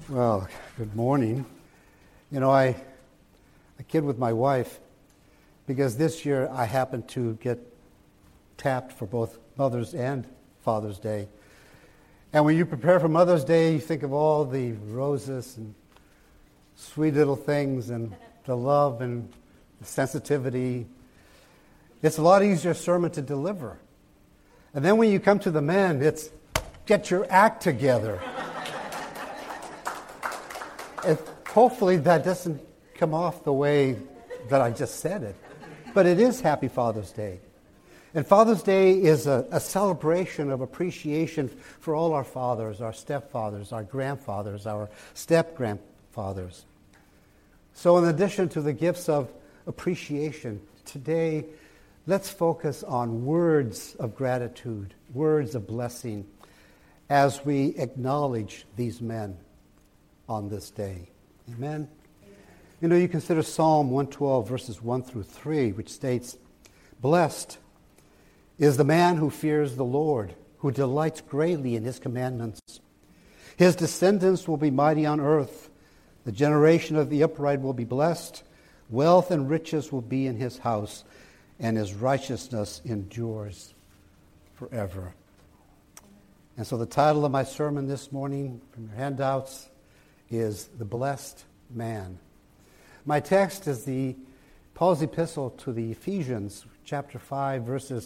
Well, good morning. I kid with my wife because this year I happened to get tapped for both Mother's and Father's Day. And when you prepare for Mother's Day, you think of all the roses and sweet little things and the love and the sensitivity. It's a lot easier sermon to deliver. And then when you come to the men, it's get your act together. And hopefully that doesn't come off the way that I just said it. But it is Happy Father's Day. And Father's Day is a celebration of appreciation for all our fathers, our stepfathers, our grandfathers, our step-grandfathers. So in addition to the gifts of appreciation, today let's focus on words of gratitude, words of blessing, as we acknowledge these men on this day. Amen? You consider Psalm 112, verses 1 through 3, which states, "Blessed is the man who fears the Lord, who delights greatly in his commandments. His descendants will be mighty on earth. The generation of the upright will be blessed. Wealth and riches will be in his house, and his righteousness endures forever." And so the title of my sermon this morning from your handouts is The Blessed Man. My text is Paul's epistle to the Ephesians, chapter 5, verses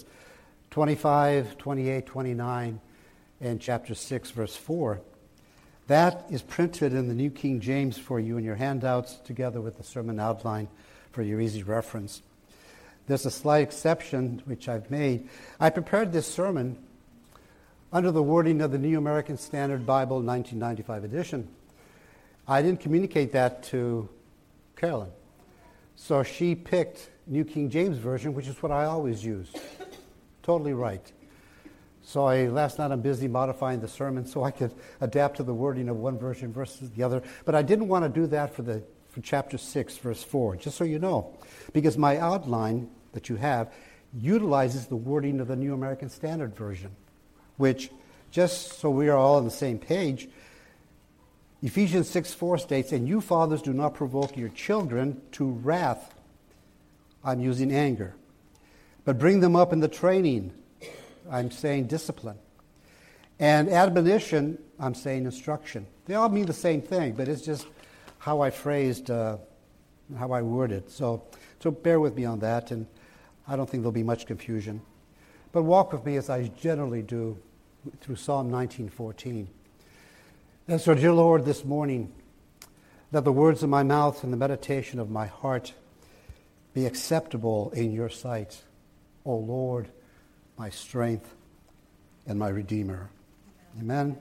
25, 28, 29, and chapter 6, verse 4. That is printed in the New King James for you in your handouts, together with the sermon outline for your easy reference. There's a slight exception which I've made. I prepared this sermon under the wording of the New American Standard Bible 1995 edition. I didn't communicate that to Carolyn. So she picked New King James Version, which is what I always use. Totally right. So last night I'm busy modifying the sermon so I could adapt to the wording of one version versus the other. But I didn't want to do that for chapter 6, verse 4, just so you know. Because my outline that you have utilizes the wording of the New American Standard Version, which, just so we are all on the same page, Ephesians 6:4 states, "And you fathers do not provoke your children to wrath." I'm using anger. "But bring them up in the training." I'm saying discipline. "And admonition," I'm saying instruction. They all mean the same thing, but it's just how I phrased, how I worded. So bear with me on that, and I don't think there'll be much confusion. But walk with me as I generally do through Psalm 19:14. And so, dear Lord, this morning, let the words of my mouth and the meditation of my heart be acceptable in your sight, O Lord, my strength and my Redeemer. Amen.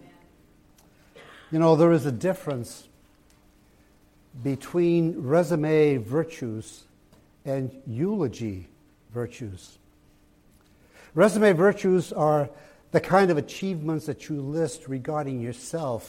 There is a difference between resume virtues and eulogy virtues. Resume virtues are the kind of achievements that you list regarding yourself,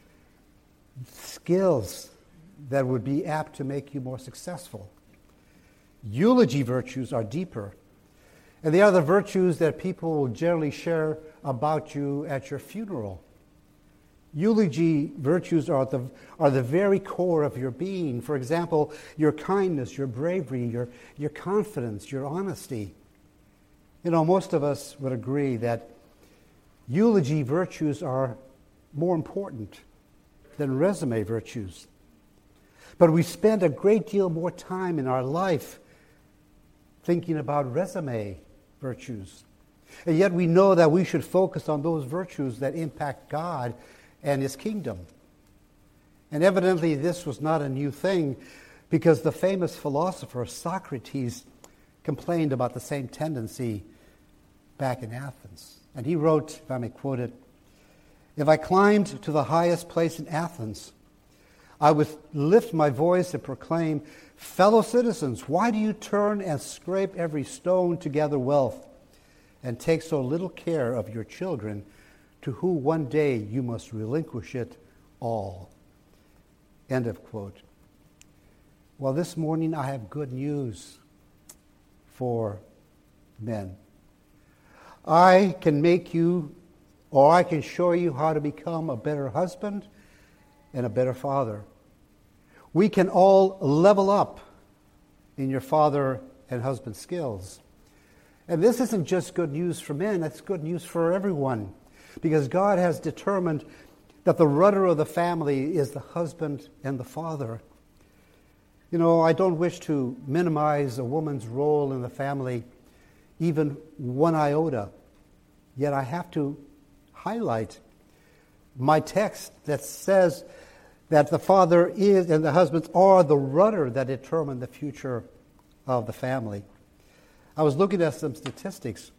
skills that would be apt to make you more successful. Eulogy virtues are deeper, and they are the virtues that people will generally share about you at your funeral. Eulogy virtues are the very core of your being. For example, your kindness, your bravery, your confidence, your honesty. Most of us would agree that eulogy virtues are more important than resume virtues. But we spend a great deal more time in our life thinking about resume virtues. And yet we know that we should focus on those virtues that impact God and His kingdom. And evidently this was not a new thing, because the famous philosopher Socrates complained about the same tendency back in Athens. And he wrote, if I may quote it, "If I climbed to the highest place in Athens, I would lift my voice and proclaim, 'Fellow citizens, why do you turn and scrape every stone to gather wealth, and take so little care of your children, to who one day you must relinquish it all?'" End of quote. Well, this morning I have good news for men. I can make you, or I can show you how to become a better husband and a better father. We can all level up in your father and husband skills. And this isn't just good news for men, it's good news for everyone. Because God has determined that the rudder of the family is the husband and the father. You know, I don't wish to minimize a woman's role in the family even one iota. Yet I have to highlight my text that says that the father is and the husbands are the rudder that determine the future of the family. I was looking at some statistics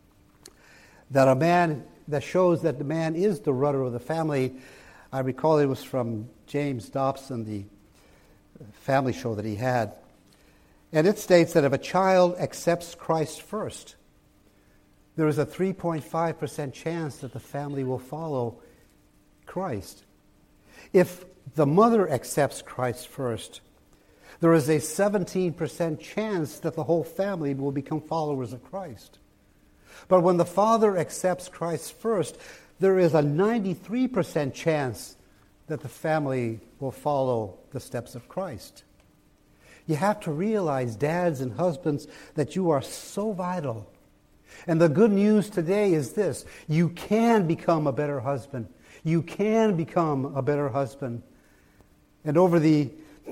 that shows that the man is the rudder of the family. I recall it was from James Dobson, the family show that he had. And it states that if a child accepts Christ first, there is a 3.5% chance that the family will follow Christ. If the mother accepts Christ first, there is a 17% chance that the whole family will become followers of Christ. But when the father accepts Christ first, there is a 93% chance that the family will follow the steps of Christ. You have to realize, dads and husbands, that you are so vital. And the good news today is this: you can become a better husband. You can become a better husband. And over the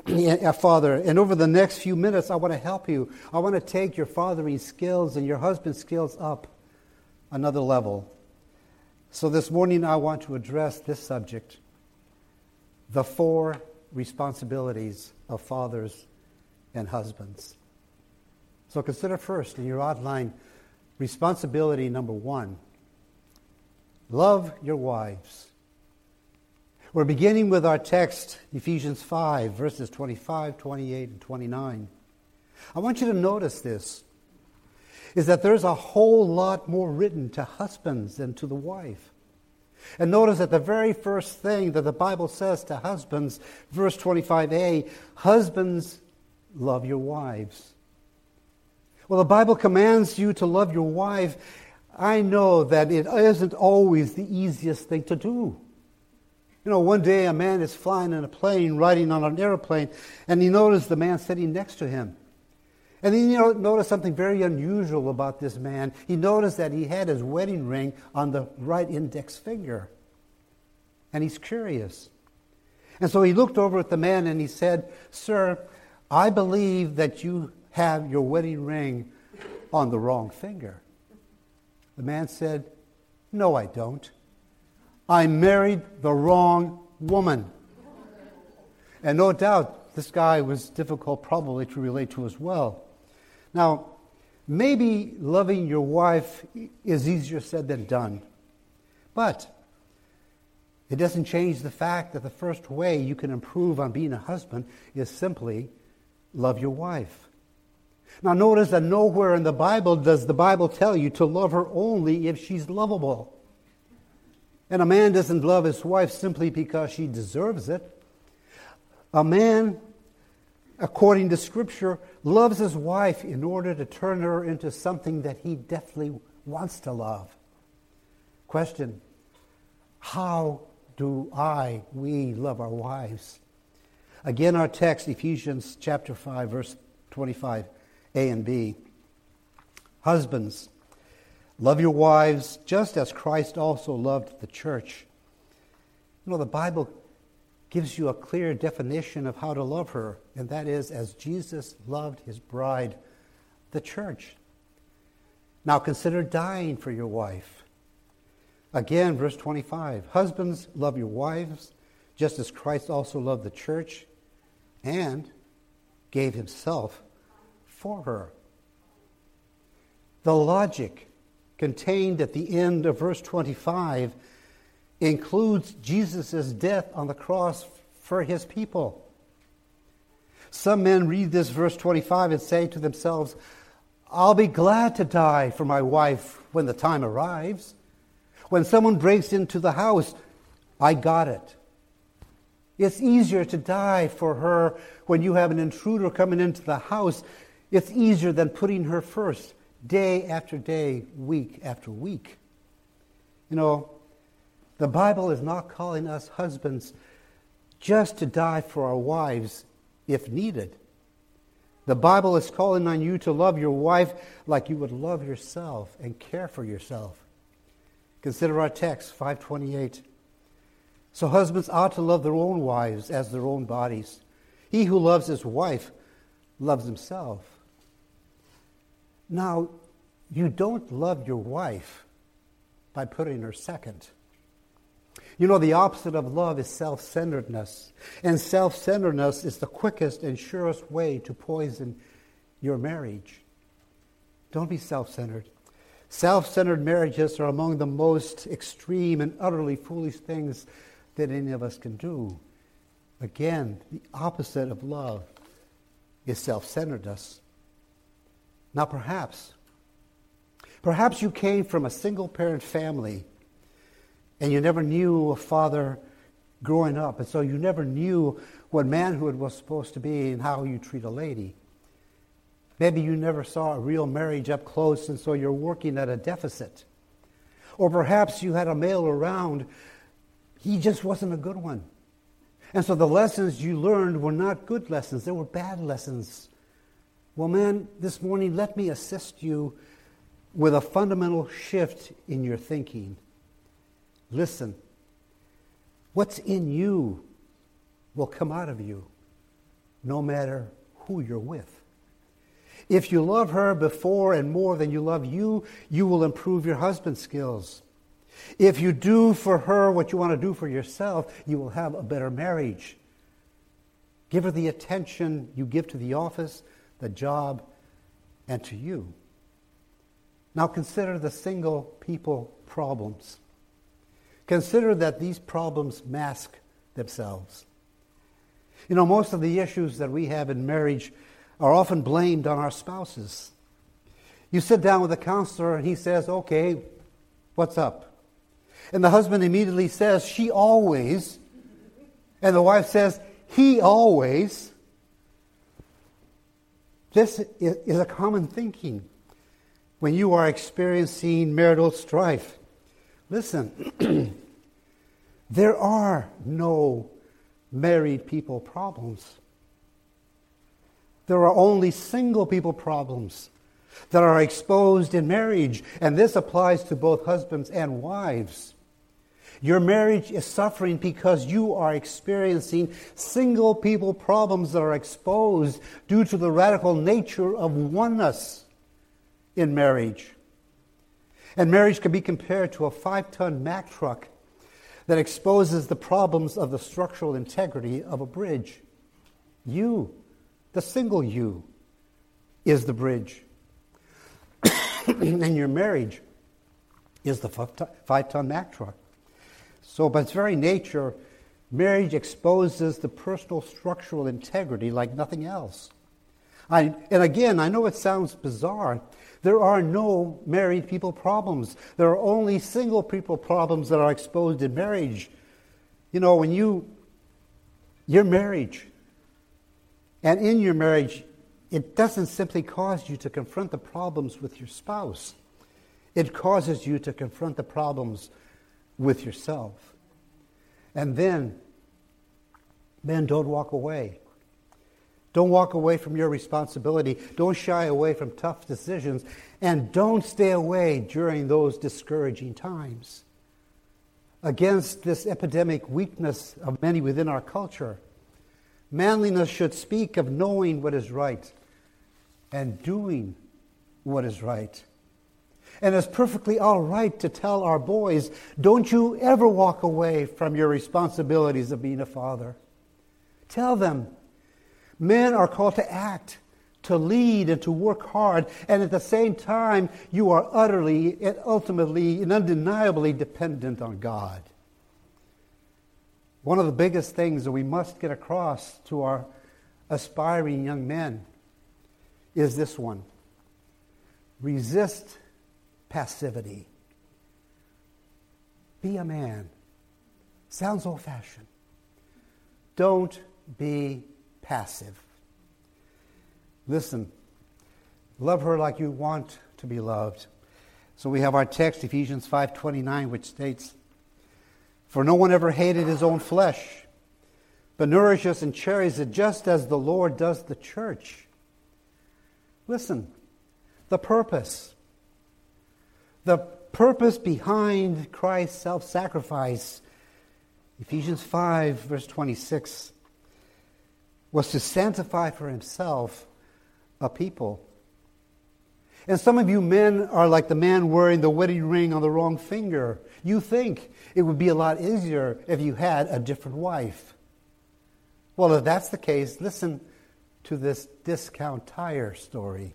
next few minutes, I want to help you. I want to take your fathering skills and your husband skills up another level. So this morning I want to address this subject: the 4 responsibilities of fathers and husbands. So consider first in your outline responsibility number 1. Love your wives. We're beginning with our text, Ephesians 5, verses 25, 28, and 29. I want you to notice this, is that there's a whole lot more written to husbands than to the wife. And notice that the very first thing that the Bible says to husbands, verse 25a, husbands, love your wives. Well, the Bible commands you to love your wife. I know that it isn't always the easiest thing to do. You know, one day a man is flying in a plane, riding on an airplane, and he noticed the man sitting next to him. And then he noticed something very unusual about this man. He noticed that he had his wedding ring on the right index finger. And he's curious. And so he looked over at the man and he said, "Sir, I believe that you have your wedding ring on the wrong finger." The man said, "No, I don't. I married the wrong woman." And no doubt this guy was difficult probably to relate to as well. Now, maybe loving your wife is easier said than done. But it doesn't change the fact that the first way you can improve on being a husband is simply love your wife. Now notice that nowhere in the Bible does the Bible tell you to love her only if she's lovable. And a man doesn't love his wife simply because she deserves it. A man, according to Scripture, loves his wife in order to turn her into something that he definitely wants to love. Question: how do we love our wives? Again, our text, Ephesians chapter 5, verse 25, A and B. Husbands, love your wives just as Christ also loved the church. You know, the Bible gives you a clear definition of how to love her, and that is as Jesus loved his bride, the church. Now consider dying for your wife. Again, verse 25, husbands, love your wives just as Christ also loved the church and gave himself for her. The logic contained at the end of verse 25 includes Jesus' death on the cross for his people. Some men read this verse 25 and say to themselves, "I'll be glad to die for my wife when the time arrives. When someone breaks into the house, I got it." It's easier to die for her when you have an intruder coming into the house. It's easier than putting her first, day after day, week after week. You know, the Bible is not calling us husbands just to die for our wives if needed. The Bible is calling on you to love your wife like you would love yourself and care for yourself. Consider our text, 5:28. So husbands ought to love their own wives as their own bodies. He who loves his wife loves himself. Now, you don't love your wife by putting her second. You know, the opposite of love is self-centeredness. And self-centeredness is the quickest and surest way to poison your marriage. Don't be self-centered. Self-centered marriages are among the most extreme and utterly foolish things that any of us can do. Again, the opposite of love is self-centeredness. Now perhaps you came from a single-parent family and you never knew a father growing up, and so you never knew what manhood was supposed to be and how you treat a lady. Maybe you never saw a real marriage up close, and so you're working at a deficit. Or perhaps you had a male around, he just wasn't a good one. And so the lessons you learned were not good lessons, they were bad lessons. Well, man, this morning let me assist you with a fundamental shift in your thinking. Listen, what's in you will come out of you, no matter who you're with. If you love her before and more than you love you, you will improve your husband's skills. If you do for her what you want to do for yourself, you will have a better marriage. Give her the attention you give to the office, the job, and to you. Now consider the single people problems. Consider that these problems mask themselves. You know, most of the issues that we have in marriage are often blamed on our spouses. You sit down with a counselor and he says, okay, what's up? And the husband immediately says, she always. And the wife says, he always. This is a common thinking when you are experiencing marital strife. Listen, there are no married people problems. There are only single people problems that are exposed in marriage, and this applies to both husbands and wives. Your marriage is suffering because you are experiencing single people problems that are exposed due to the radical nature of oneness in marriage. And marriage can be compared to a 5-ton Mack truck that exposes the problems of the structural integrity of a bridge. You, the single you, is the bridge. And your marriage is the 5-ton Mack truck. So by its very nature, marriage exposes the personal structural integrity like nothing else. And again, I know it sounds bizarre. There are no married people problems. There are only single people problems that are exposed in marriage. You know, when your marriage, and in your marriage, it doesn't simply cause you to confront the problems with your spouse. It causes you to confront the problems with yourself. And then, don't walk away. Don't walk away from your responsibility. Don't shy away from tough decisions. And don't stay away during those discouraging times. Against this epidemic weakness of many within our culture, manliness should speak of knowing what is right and doing what is right. And it's perfectly all right to tell our boys, don't you ever walk away from your responsibilities of being a father. Tell them, men are called to act, to lead, and to work hard, and at the same time, you are utterly and ultimately and undeniably dependent on God. One of the biggest things that we must get across to our aspiring young men is this one. Resist passivity. Be a man. Sounds old-fashioned. Don't be passive. Listen, love her like you want to be loved. So we have our text, Ephesians 5:29, which states, "For no one ever hated his own flesh, but nourishes and cherishes it just as the Lord does the church. Listen, the purpose behind Christ's self-sacrifice, Ephesians 5, verse 26, was to sanctify for himself a people. And some of you men are like the man wearing the wedding ring on the wrong finger. You think it would be a lot easier if you had a different wife. Well, if that's the case, listen to this Discount Tire story.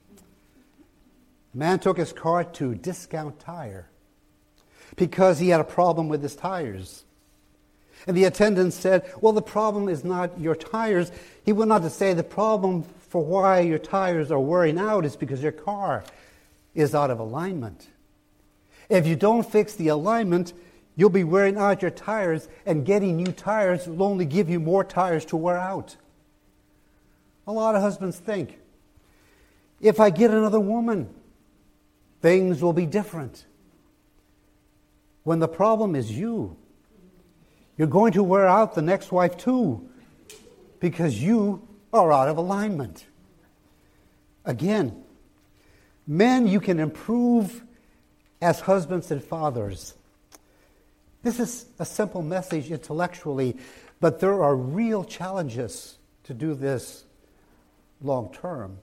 A man took his car to Discount Tire because he had a problem with his tires. And the attendant said, well, the problem is not your tires. He went on to say the problem for why your tires are wearing out is because your car is out of alignment. If you don't fix the alignment, you'll be wearing out your tires, and getting new tires will only give you more tires to wear out. A lot of husbands think, if I get another woman, things will be different. When the problem is you, you're going to wear out the next wife too, because you are out of alignment. Again, men, you can improve as husbands and fathers. This is a simple message intellectually, but there are real challenges to do this long term.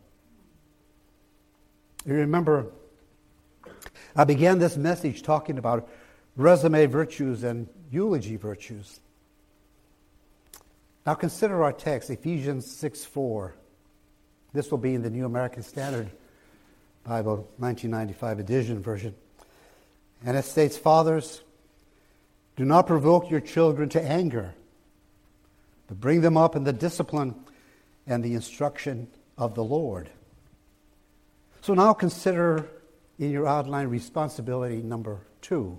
You remember, I began this message talking about resume virtues and eulogy virtues. Now consider our text, Ephesians 6:4. This will be in the New American Standard Bible, 1995 edition version. And it states, fathers, do not provoke your children to anger, but bring them up in the discipline and the instruction of the Lord. So now consider in your outline responsibility number 2.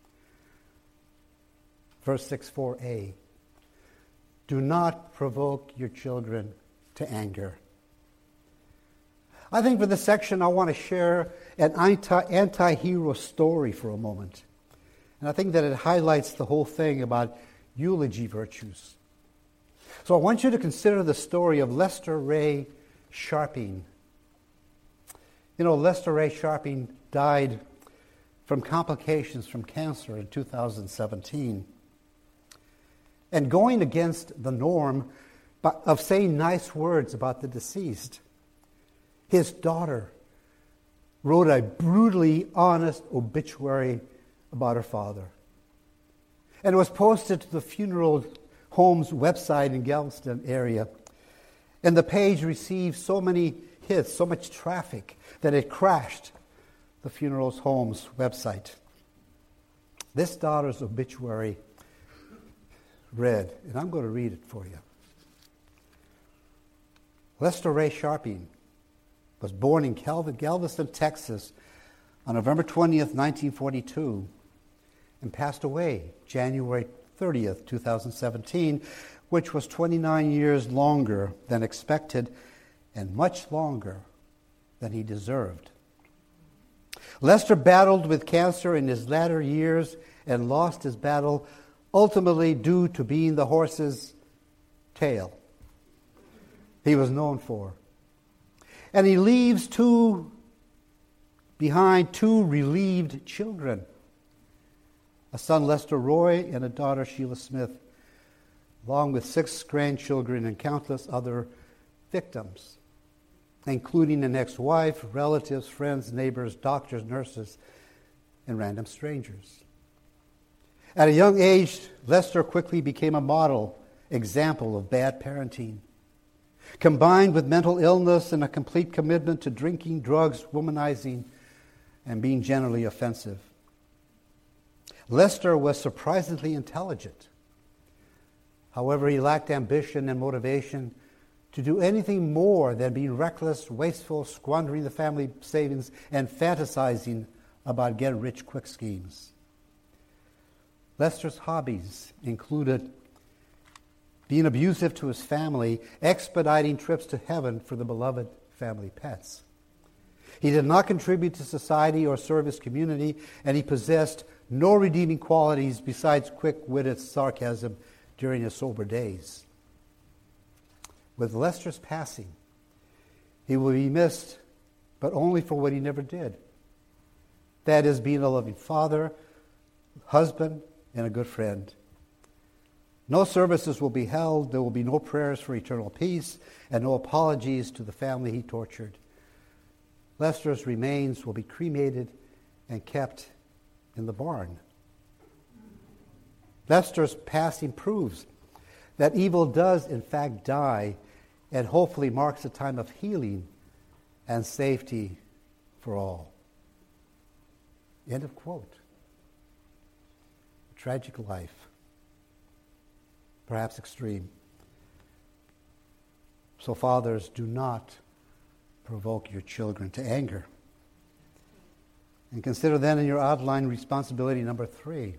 Verse 6:4a. Do not provoke your children to anger. I think for this section I want to share an anti-hero story for a moment. And I think that it highlights the whole thing about eulogy virtues. So I want you to consider the story of Lester Ray Sharping. You know, Lester Ray Sharping died from complications from cancer in 2017. And going against the norm of saying nice words about the deceased, his daughter wrote a brutally honest obituary about her father. And it was posted to the funeral home's website in Galveston area. And the page received so many hits, so much traffic, that it crashed the funeral home's website. This daughter's obituary read, and I'm going to read it for you. Lester Ray Sharping was born in Galveston, Texas on November 20th, 1942, and passed away January 30th, 2017, which was 29 years longer than expected and much longer than he deserved. Lester battled with cancer in his latter years and lost his battle ultimately due to being the horse's tail he was known for. And he leaves behind two relieved children, a son, Lester Roy, and a daughter, Sheila Smith, along with 6 grandchildren and countless other victims, including an ex-wife, relatives, friends, neighbors, doctors, nurses, and random strangers. At a young age, Lester quickly became a model example of bad parenting, combined with mental illness and a complete commitment to drinking, drugs, womanizing, and being generally offensive. Lester was surprisingly intelligent. However, he lacked ambition and motivation to do anything more than being reckless, wasteful, squandering the family savings, and fantasizing about get-rich-quick schemes. Lester's hobbies included being abusive to his family, expediting trips to heaven for the beloved family pets. He did not contribute to society or serve his community, and he possessed no redeeming qualities besides quick-witted sarcasm during his sober days. With Lester's passing, he will be missed, but only for what he never did. That is, being a loving father, husband, and a good friend. No services will be held. There will be no prayers for eternal peace and no apologies to the family he tortured. Lester's remains will be cremated and kept in the barn. Lester's passing proves that evil does in fact die and hopefully marks a time of healing and safety for all. End of quote. Tragic life. Perhaps extreme. So fathers, do not provoke your children to anger. And consider then in your outline responsibility number 3.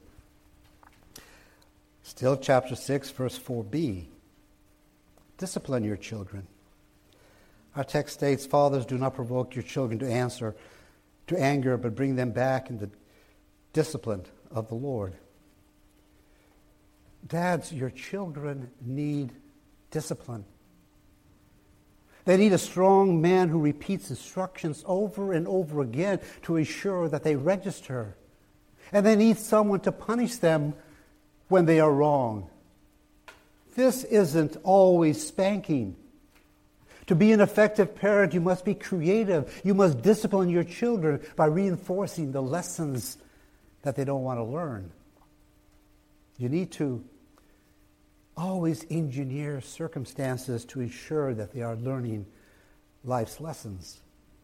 Still chapter 6, verse 4b. Discipline your children. Our text states, fathers, do not provoke your children to anger, but bring them back in the discipline of the Lord. Dads, your children need discipline. They need a strong man who repeats instructions over and over again to ensure that they register. And they need someone to punish them when they are wrong. This isn't always spanking. To be an effective parent, you must be creative. You must discipline your children by reinforcing the lessons that they don't want to learn. You need to always engineer circumstances to ensure that they are learning life's lessons.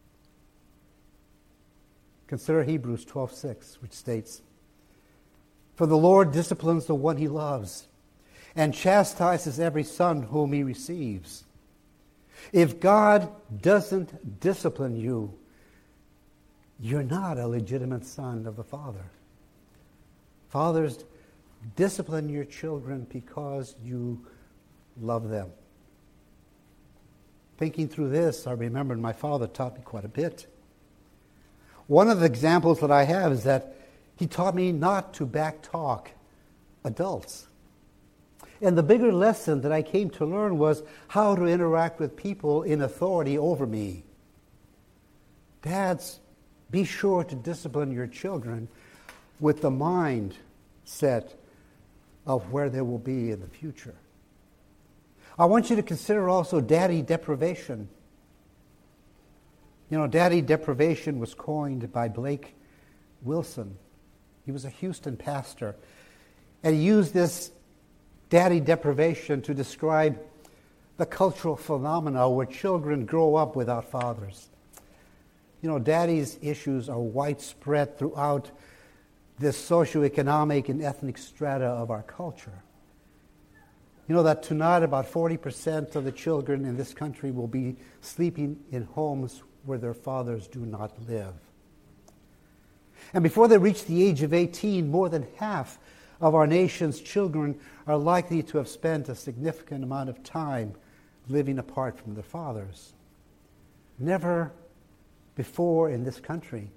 Consider Hebrews 12:6, which states, "For the Lord disciplines the one he loves, and chastises every son whom he receives." If God doesn't discipline you, you're not a legitimate son of the Father. Fathers, discipline your children because you love them. Thinking through this, I remembered my father taught me quite a bit. One of the examples that I have is that he taught me not to backtalk adults. And the bigger lesson that I came to learn was how to interact with people in authority over me. Dads, be sure to discipline your children with the mindset of where they will be in the future. I want you to consider also daddy deprivation. You know, daddy deprivation was coined by Blake Wilson. He was a Houston pastor. And he used this daddy deprivation to describe the cultural phenomena where children grow up without fathers. You know, daddy's issues are widespread throughout this socioeconomic and ethnic strata of our culture. You know that tonight about 40% of the children in this country will be sleeping in homes where their fathers do not live. And before they reach the age of 18, more than half of our nation's children are likely to have spent a significant amount of time living apart from their fathers. Never before in this country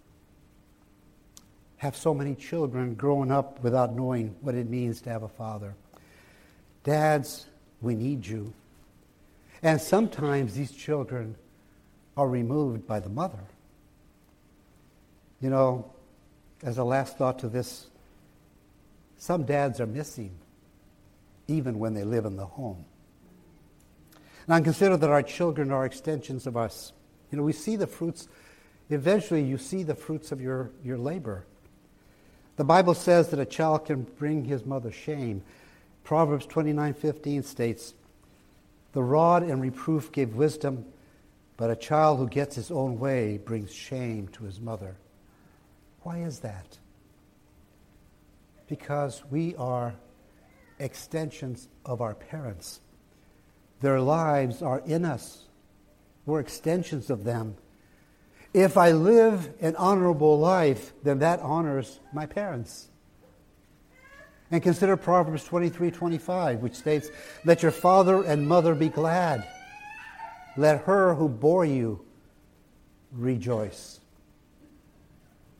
have so many children grown up without knowing what it means to have a father. Dads, we need you. And sometimes these children are removed by the mother. You know, as a last thought to this, some dads are missing even when they live in the home. Now consider that our children are extensions of us. You know, we see the fruits, eventually you see the fruits of your labor. The Bible says that a child can bring his mother shame. Proverbs 29:15 states, "The rod and reproof give wisdom, but a child who gets his own way brings shame to his mother." Why is that? Because we are extensions of our parents. Their lives are in us. We're extensions of them. If I live an honorable life, then that honors my parents. And consider Proverbs 23:25, which states, "Let your father and mother be glad. Let her who bore you rejoice."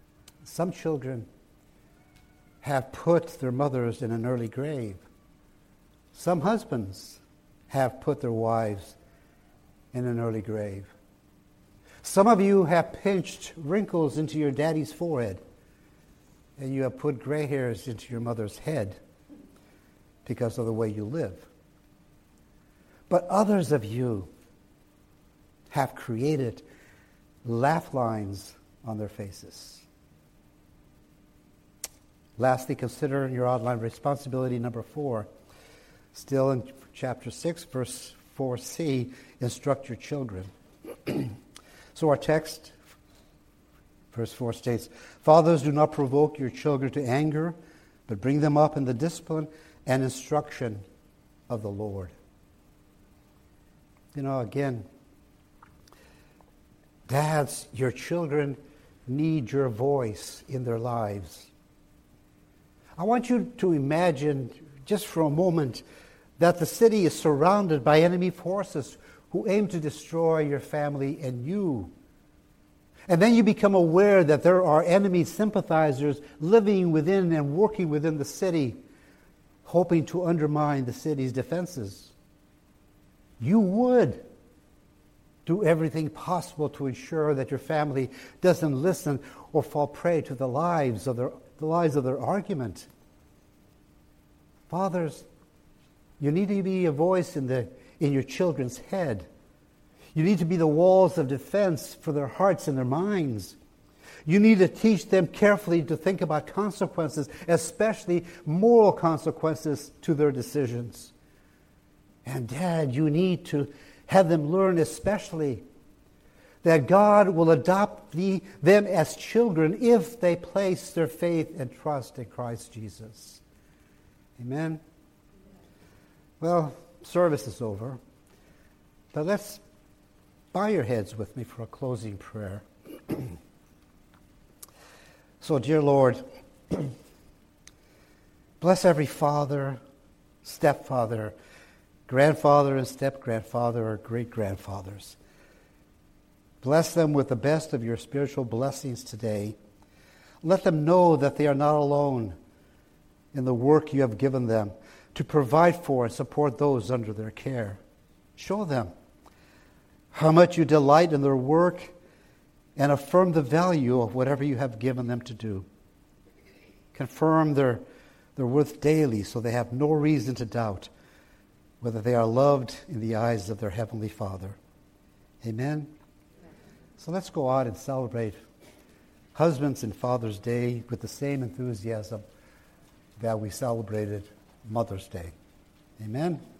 Some children have put their mothers in an early grave. Some husbands have put their wives in an early grave. Some of you have pinched wrinkles into your daddy's forehead, and you have put gray hairs into your mother's head because of the way you live. But others of you have created laugh lines on their faces. Lastly, consider your outline responsibility number 4. Still in chapter 6, verse 4c, instruct your children. So our text, verse 4 states, "Fathers, do not provoke your children to anger, but bring them up in the discipline and instruction of the Lord." You know, again, dads, your children need your voice in their lives. I want you to imagine, just for a moment, that the city is surrounded by enemy forces who aim to destroy your family and you. And then you become aware that there are enemy sympathizers living within and working within the city, hoping to undermine the city's defenses. You would do everything possible to ensure that your family doesn't listen or fall prey to the lies of their argument. Fathers, you need to be a voice in your children's head. You need to be the walls of defense for their hearts and their minds. You need to teach them carefully to think about consequences, especially moral consequences to their decisions. And Dad, you need to have them learn especially that God will adopt them as children if they place their faith and trust in Christ Jesus. Amen? Well, service is over, but let's bow your heads with me for a closing prayer. So, dear Lord, bless every father, stepfather, grandfather and step-grandfather or great-grandfathers. Bless them with the best of your spiritual blessings today. Let them know that they are not alone in the work you have given them to provide for and support those under their care. Show them how much you delight in their work and affirm the value of whatever you have given them to do. Confirm their worth daily so they have no reason to doubt whether they are loved in the eyes of their Heavenly Father. Amen? So let's go out and celebrate Husbands and Father's Day with the same enthusiasm that we celebrated Mother's Day. Amen?